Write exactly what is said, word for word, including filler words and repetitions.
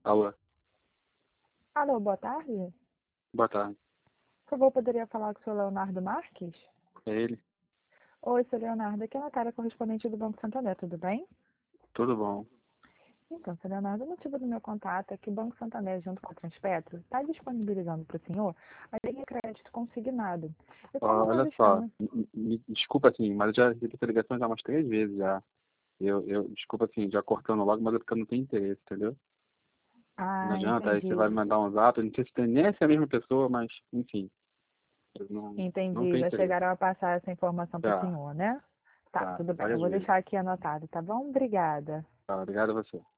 Alô, Alô, boa tarde. boa tarde. Por favor, poderia falar com o senhor Leonardo Marques? É ele? Oi, senhor Leonardo, aqui é a Natália, correspondente do Banco Santander, tudo bem? Tudo bom? Então, senhor Leonardo, o motivo do meu contato é que o Banco Santander, junto com a Transpetro, está disponibilizando para o senhor a linha de crédito consignado. Eu Ó, estava olha só, registrando. me, me- desculpa assim, mas eu já recebi essa ligação já umas três vezes já. Eu, eu, desculpa assim, já cortando logo, mas é porque eu não tenho interesse, entendeu? Não Ah, adianta, aí você vai entendi. me mandar um zap, eu não sei se tem nem se é a mesma pessoa, mas enfim, eu não, não Entendi, tenho já interesse. chegaram a passar essa informação para o Tá, senhor, né? Tá, tá, tudo bem. Eu várias vou vezes. deixar aqui anotado, tá bom? Obrigada. Tá, obrigado a você.